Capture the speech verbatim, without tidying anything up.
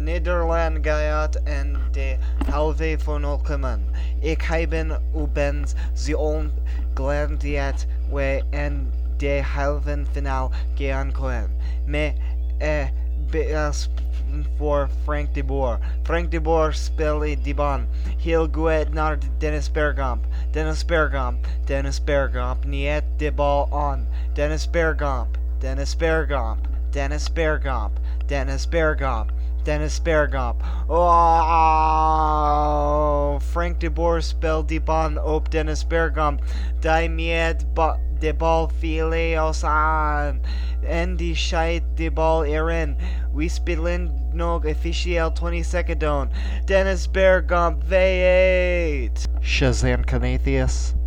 Nederland gaiat en de halve vonolkemen. Ik hebben ubens ze on glandiat we en de halven final gaan koen. Me eh beas voor Frank de Boer. Frank de Boer speelde die baan. Heel goed naar Dennis Bergkamp. Dennis Bergkamp. Dennis Bergkamp niet de bal aan. Dennis Bergkamp. Dennis Bergkamp. Dennis Bergkamp. Dennis Bergkamp. Dennis Bergkamp. Oh, Frank de Boer speelt die baan op Dennis Bergkamp. Die niet ba de bal fileos aan. En die scheidt de bal erin. We spelen nog officieel twintig seconden. Dennis Bergkamp weet. Shazam Prometheus.